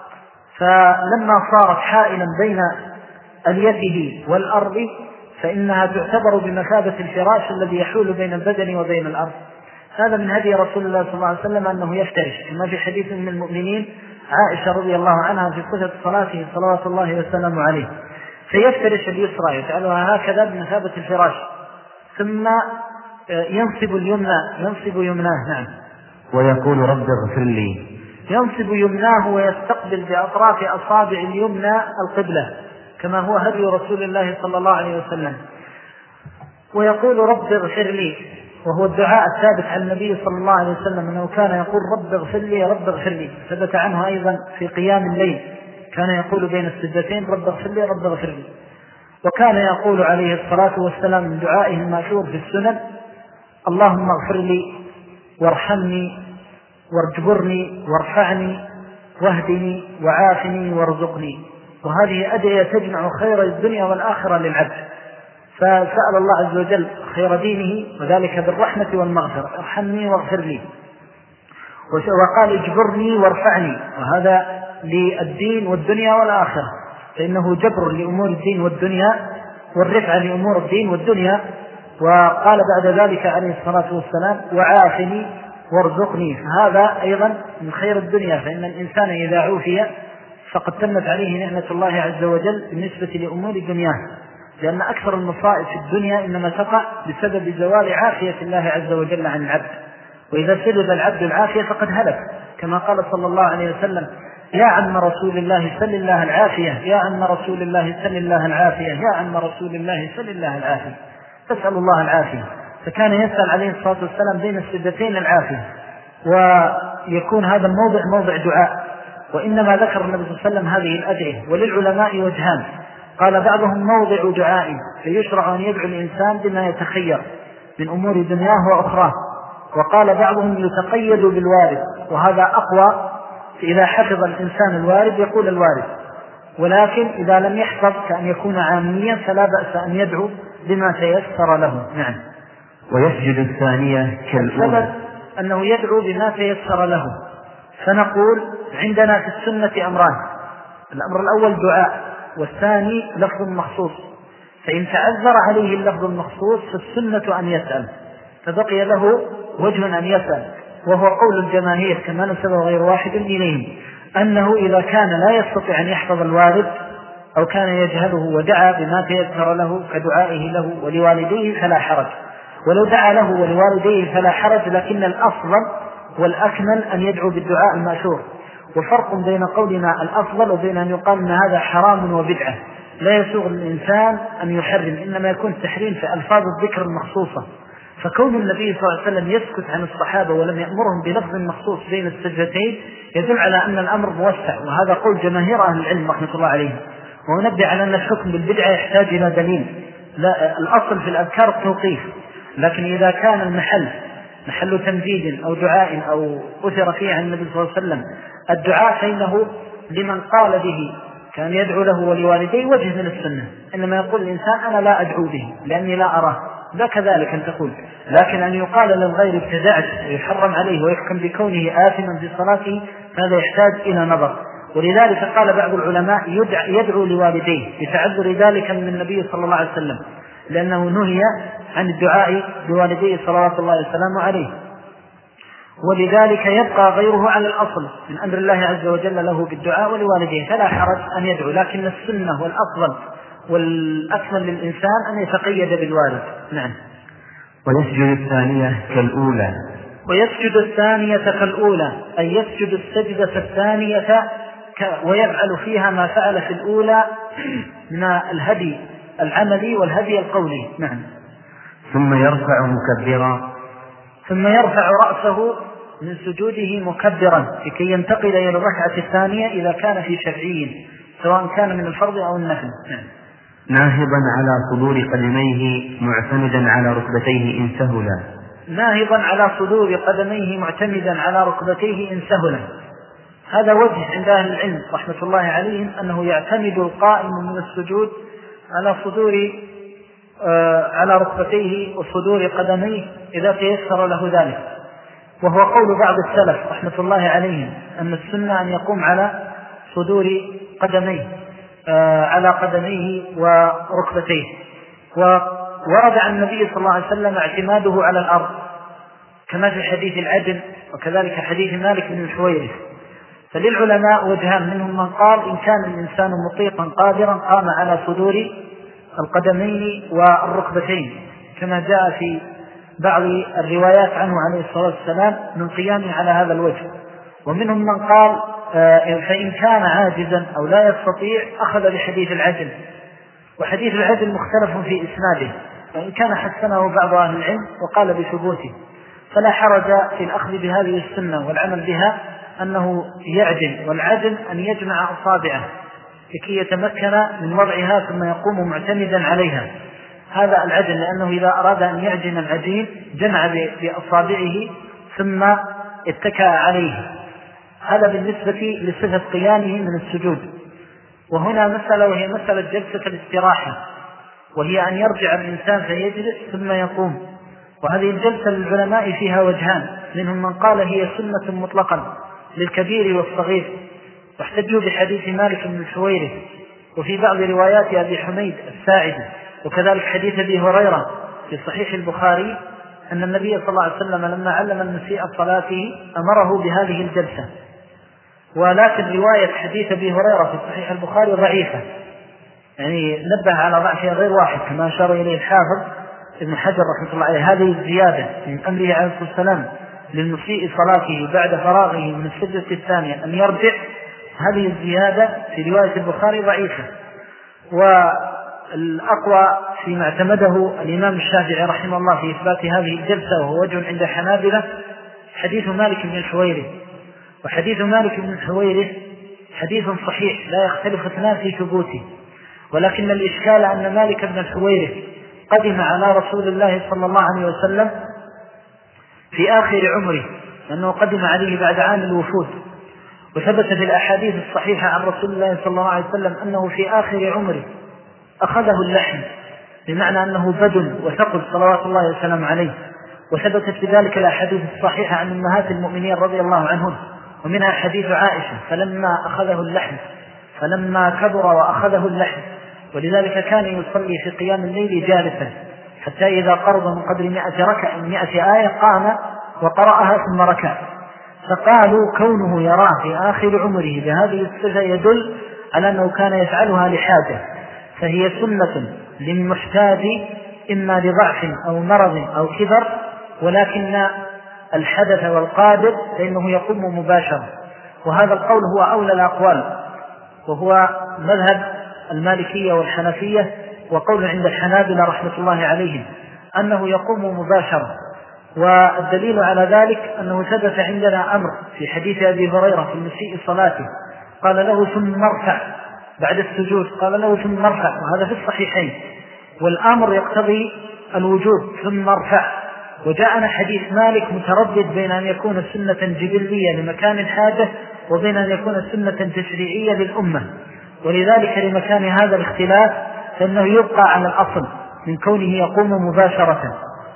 Speaker 3: فلما صارت حائلا بين أليته والأرض فإنها تعتبر بمثابة الفراش الذي يحول بين البدن وبين الأرض. هذا من هدي رسول الله صلى الله عليه وسلم أنه يفترش، كما في حديث من المؤمنين عائشة رضي الله عنها في صفة صلاته صلوات الله وسلامه عليه، فيفترش اليسرى يجعلها هكذا بمثابة الفراش، ثم ينصب يمناه. نعم.
Speaker 2: ويقول رب اغفر لي،
Speaker 3: ينصب يمناه ويستقبل بأطراف أصابع اليمنى القبلة كما هو هدي رسول الله صلى الله عليه وسلم. ويقول رب اغفر لي، وهو الدعاء الثابت عن النبي صلى الله عليه وسلم أنه كان يقول رب اغفر لي رب اغفر لي، ثبت عنه أيضا في قيام الليل كان يقول بين السجدتين رب اغفر لي رب اغفر لي. وكان يقول عليه الصلاة والسلام من دعائه المشهور في السنن اللهم اغفر لي وارحمني وارجبرني وارفعني واهدني وعافني وارزقني. وهذه أدعية تجمع خير الدنيا والآخرة للعبد، فسأل الله عز وجل خير دينه وذلك بالرحمة والمغفرة، ارحمني واغفر لي. وقال اجبرني وارفعني، وهذا للدين والدنيا والآخرة، فإنه جبر لأمور الدين والدنيا والرفع لأمور الدين والدنيا. وقال بعد ذلك عليه الصلاة والسلام وعافني وارزقني، فهذا أيضا من خير الدنيا، فإن الإنسان إذا عوفي فقد تمت عليه نعمة الله عز وجل بالنسبة لأمور دنياه، لأن أكثر المصائب في الدنيا إنما تقع بسبب زوال عافية الله عز وجل عن العبد، وإذا سلب العبد العافية فقد هلك، كما قال صلى الله عليه وسلم يا عم رسول الله سل الله العافية، يا عم رسول الله سل الله العافية، يا عم رسول الله سل الله العافية، تسأل الله العافية. فكان يسأل عليه الصلاة والسلام بين السجدتين العافية، ويكون هذا الموضع موضع دعاء. وإنما ذكر النبي صلى الله عليه وسلم هذه الأدعية. وللعلماء وجهان، قال بعضهم موضع دعاء، فيشرع أن يدعو الإنسان بما يتخير من أمور دنياه وأخراه. وقال بعضهم يتقيد بالوارد، وهذا أقوى، إذا حفظ الإنسان الوارد يقول الوارد، ولكن إذا لم يحفظ كأن يكون عاميا فلا بأس أن يدعو بما تيسر له. نعم.
Speaker 2: ويسجد الثانية كالأولى.
Speaker 3: السبب أنه يدعو بما تيسر له. فنقول عندنا في السنة أمران: الأمر الأول دعاء، والثاني لفظ مخصوص. فإن تعذر عليه اللفظ المخصوص فالسنة أن يسأل، فبقي له وجه أن يسأل، وهو قول الجماهير كما نسبه غير واحد إليهم، أنه إذا كان لا يستطيع أن يحفظ الوارد أو كان يجهله ودعا بما تيسر له كدعائه له ولوالديه فلا حرج، ولو دعا له ولوالديه فلا حرج، لكن الأفضل والأكمل أن يدعو بالدعاء المأثور. وفرق بين قولنا الأفضل وبين أن يقال أن هذا حرام وبدعة. لا يسوغ الإنسان أن يحرم، إنما يكون التحريم في ألفاظ الذكر المخصوصة. فكون النبي صلى الله عليه وسلم يسكت عن الصحابة ولم يأمرهم بلفظ مخصوص بين السجدتين يدل على أن الأمر موسع، وهذا قول جماهير أهل العلم رحمة الله عليهم. ونبدأ على أن الحكم بالبدعة يحتاج إلى دليل. لا، الأصل في الأذكار التوقيف، لكن إذا كان المحل محل تمجيد أو دعاء أو أثر فيه عن النبي صلى الله عليه وسلم الدعاء، فإنه لمن قال به كان يدعو له ولوالديه وجه من السنة. إنما يقول الإنسان أنا لا أدعو به لأني لا أراه، لا كذلك أن تقول. لكن أن يقال للغير ابتدعت ويحرم عليه ويحكم بكونه آثما في صلاته هذا يحتاج إلى نظر. ولذلك قال بعض العلماء يدعو لوالديه يتعذر ذلك من النبي صلى الله عليه وسلم، لأنه نهي عن الدعاء لوالديه صلوات الله وسلامه عليه. ولذلك يبقى غيره على الأصل من أمر الله عز وجل له بالدعاء ولوالديه، فلا حرج أن يدعو، لكن السنة والأفضل والأكمل للإنسان أن يتقيد بالوالد. نعم.
Speaker 2: ويسجد الثانية كالأولى.
Speaker 3: ويسجد الثانية كالأولى، أي يسجد السجدة الثانية ويفعل فيها ما فعل في الأولى من الهدي العملي والهدي القولي. نعم.
Speaker 2: ثم يرفع مكبرا.
Speaker 3: ثم يرفع رأسه من سجوده مكبرا لكي ينتقل إلى الركعة الثانية إذا كان في شرعي سواء كان من الفرض أو النفل.
Speaker 2: ناهضا على صدور قدميه معتمدا على ركبتيه إن سهلا.
Speaker 3: ناهضا على صدور قدميه معتمدا على ركبتيه إن سهلا. هذا وجه عند أهل العلم رحمة الله عليهم أنه يعتمد القائم من السجود على ركبتيه وصدور قدميه إذا تيسر له ذلك، وهو قول بعض السلف رحمة الله عليهم أن السنة أن يقوم على صدور قدميه على قدميه وركبتيه. وورد عن النبي صلى الله عليه وسلم اعتماده على الأرض كما في حديث العجل وكذلك حديث مالك بن الحويرث. فللعلماء وجهان، منهم من قال إن كان الإنسان مطيقا قادرا قام على صدور القدمين والركبتين كما جاء في بعض الروايات عنه عليه الصلاة والسلام من قيامه على هذا الوجه. ومنهم من قال فإن كان عاجزا أو لا يستطيع أخذ بحديث العجل، وحديث العجل مختلف في إسناده، وإن كان حسنه بعض أهل العلم وقال بثبوته، فلا حرج في الأخذ بهذه السنة والعمل بها أنه يعجل، والعجل أن يجمع أصابعه لكي يتمكن من وضعها ثم يقوم معتمدا عليها. هذا العجل، لأنه إذا أراد أن يعجن العجين جمع بأصابعه ثم اتكأ عليه. هذا بالنسبة لصفة قيامه من السجود. وهنا مسألة وهي مسألة جلسة الاستراحة، وهي أن يرجع الإنسان فيجلس ثم يقوم. وهذه الجلسة للعلماء فيها وجهان، منهم من قال هي سنة مطلقا للكبير والصغير واحتجوا بحديث مالك بن الحويرث، وفي بعض روايات أبي حميد الساعدي، وكذلك حديث أبي هريرة في صحيح البخاري أن النبي صلى الله عليه وسلم لما علم المسيء صلاته أمره بهذه الجلسة. ولكن رواية حديث أبي هريرة في صحيح البخاري ضعيفة، يعني نبه على ضعفها غير واحد كما أشار إليه الحافظ ابن حجر رحمه الله عليه. هذه الزيادة من أمره عليه الصلاة والسلام للمسيء صلاته بعد فراغه من السجدة الثانية أن يرجع هذه الزيادة في رواية البخاري ضعيفة. والأقوى فيما اعتمده الإمام الشافعي رحمه الله في إثبات هذه الجلسة وهو وجه عند الحنابلة حديث مالك بن الحويرث. وحديث مالك بن الحويرث حديث صحيح لا يختلف اثنان في ثبوته، ولكن الإشكال أن مالك بن الحويرث قدم على رسول الله صلى الله عليه وسلم في آخر عمره، لأنه قدم عليه بعد عام الوفود، وثبت في الأحاديث الصحيحة عن رسول الله صلى الله عليه وسلم أنه في آخر عمره أخذه اللحم، بمعنى أنه بدن وثقل صلوات الله وسلم عليه. وثبتت في ذلك الأحاديث الصحيحة عن أمهات المؤمنين رضي الله عنهن، ومنها حديث عائشة فلما أخذه اللحم، فلما كبر وأخذه اللحم. ولذلك كان يصلي في قيام الليل جالسا حتى إذا قرب من قدر 100 آية قام وقرأها ثم ركع. فقالوا كونه يراه في آخر عمره بهذه الصفة يدل على أنه كان يفعلها لحاجة، فهي سنة للمحتاج إما لضعف أو مرض أو كبر، ولكن الحدث والقادر فإنه يقوم مباشرة. وهذا القول هو أولى الأقوال، وهو مذهب المالكية والحنفية، وقول عند الحنابلة رحمة الله عليهم أنه يقوم مباشرة. والدليل على ذلك أنه ثبت عندنا أمر في حديث أبي هريرة في مسيء صلاته قال له ثم ارفع بعد السجود، قال له ثم ارفع، وهذا في الصحيحين، والأمر يقتضي الوجوب ثم ارفع. وجاءنا حديث مالك متردد بين أن يكون سنة جبلية لمكان الحاجة وبين أن يكون سنة تشريعية للأمة، ولذلك لمكان هذا الاختلاف فإنه يبقى على الأصل من كونه يقوم مباشرة.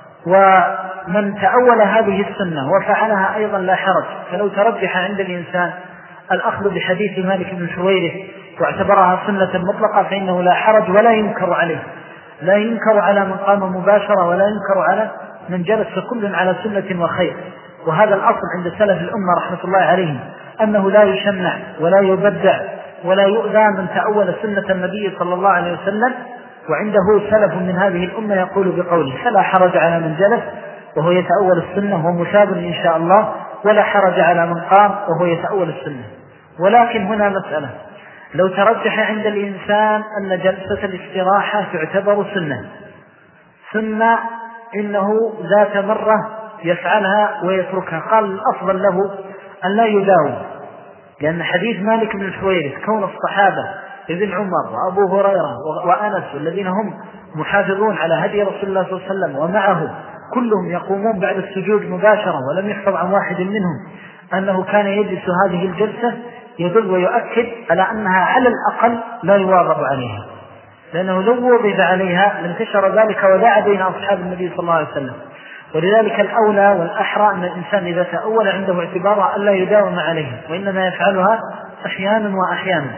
Speaker 3: ومن تأول هذه السنة وفعلها أيضا لا حرج، فلو ترجح عند الإنسان الأخذ بحديث مالك بن الحويرث واعتبرها سنة مطلقة فإنه لا حرج ولا ينكر عليه، لا ينكر على من قام مباشرة ولا ينكر على من جلس، فكل على سنة وخير. وهذا الأصل عند سلف الأمة رحمة الله عليهم أنه لا يشنع ولا يبدع ولا يؤذى من تأول سنة النبي صلى الله عليه وسلم. وعنده سلف من هذه الأمة يقول بقوله فلا حرج على من جلس وهو يتأول السنة وهو مثاب إن شاء الله، ولا حرج على من قام وهو يتأول السنة. ولكن هنا مسألة، لو ترجح عند الإنسان أن جلسة الاستراحة تعتبر سنة، ثم إنه ذات مرة يفعلها ويتركها، قال الأفضل له أن لا يداوم، لأن حديث مالك بن الحويرث كون الصحابة ابن عمر وأبو هريرة وأنس والذين هم محافظون على هدي رسول الله صلى الله عليه وسلم ومعه كلهم يقومون بعد السجود مباشرة، ولم يحفظ عن واحد منهم أنه كان يجلس هذه الجلسة، يدل ويؤكد على أنها على الأقل لا يواظب عليها، لأنه لو وظب عليها لانتشر ذلك وداع بين أصحاب النبي صلى الله عليه وسلم. ولذلك الأولى والأحرى أن الإنسان إذا تأول عنده اعتبارها ألا يداوم عليها، وإنما يفعلها أحيانا وأحيانا.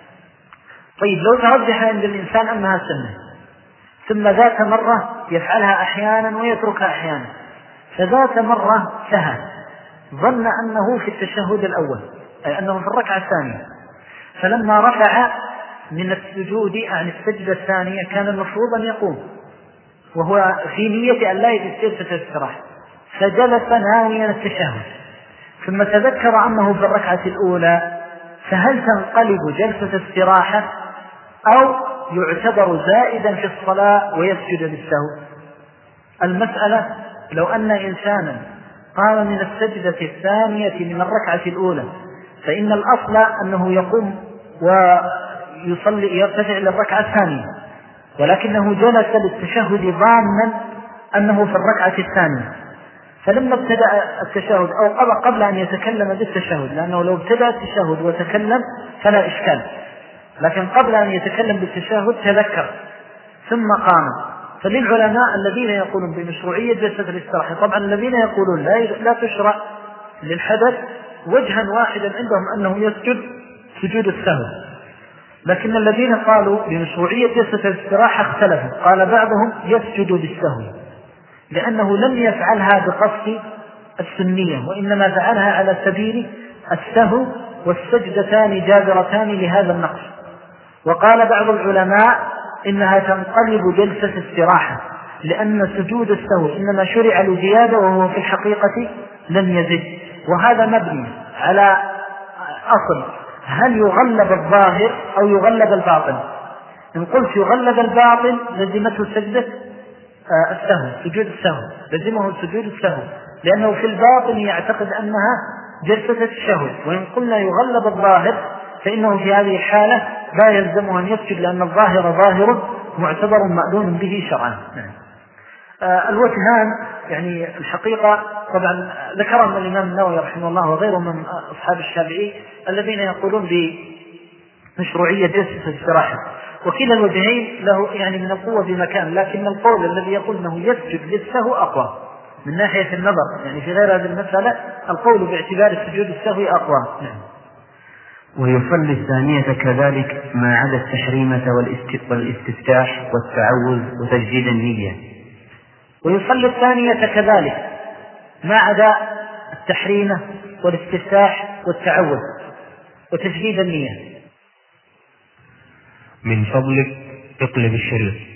Speaker 3: طيب لو ترجح عند الإنسان أنها سنة ثم ذات مرة يفعلها أحيانا ويتركها أحيانا، فذات مرة سهى ظن أنه في التشهد الأول أي أنه في الركعة الثانية، فلما رفع من السجود عن السجدة الثانية كان المفروض أن يقوم وهو في نية أن لا يجلس الاستراحة، فجلس ناويا التشهد، ثم تذكر أنه في الركعة الأولى، فهل تنقلب جلسة استراحة أو يعتبر زائدا في الصلاة ويسجد للسهو؟ المسألة لو أن إنسانا قام من السجدة الثانية من الركعة الأولى فإن الأصل أنه يقوم ويصلي يرتفع للركعة الثانية، ولكنه جلس للتشهد ظانا أنه في الركعة الثانية، فلما ابتدأ التشهد أو قبل أن يتكلم بالتشهد، لأنه لو ابتدأ التشهد وتكلم فلا إشكال، لكن قبل أن يتكلم بالتشهد تذكر ثم قام. فللعلماء الذين يقولون بمشروعية جلسة الاستراحة، طبعا الذين يقولون لا تشرع للحدث وجها واحدا عندهم أنه يسجد سجود السهو، لكن الذين قالوا بمشروعية جلسة الاستراحة اختلفوا، قال بعضهم يسجد بالسهو لأنه لم يفعلها بقصد السنية وإنما فعلها على سبيل السهو، والسجدتان جابرتان لهذا النقص. وقال بعض العلماء إنها تنقلب جلسة استراحة، لأن سجود السهو إنما شرع لزيادة وهو في الحقيقة لم يزد، وهذا مبني على أصل هل يغلب الظاهر أو يغلب الباطن؟ إن قلت يغلب الباطن لزمته سجدة السهو، سجود السهو، لزمه سجود السهو، لأنه في الباطن يعتقد أنها جلسة الشهو. وإن قلنا يغلب الظاهر فإنه في هذه الحالة لا يلزمه أن يسجد، لأن الظاهر ظاهر معتبر مأذون به شرعا. الوجهان يعني الحقيقة طبعا ذكرهم الإمام النووي رحمه الله وغيره من أصحاب الشافعي الذين يقولون بمشروعية جلسة الاستراحة، وكلا الوجهين له يعني من القوة بمكان، لكن القول الذي يقول أنه يسجد للسهو أقوى من ناحية النظر، يعني في غير هذه المسألة القول باعتبار سجود السهو أقوى.
Speaker 2: ويصلي الثانية كذلك ما عدا التحريمة والاستفتاح والتعوذ وتجديد النية.
Speaker 3: ويصلي الثانية كذلك ما عدا التحريمة والاستفتاح والتعوذ وتجديد النية.
Speaker 1: من فضلك اقلب الشريط.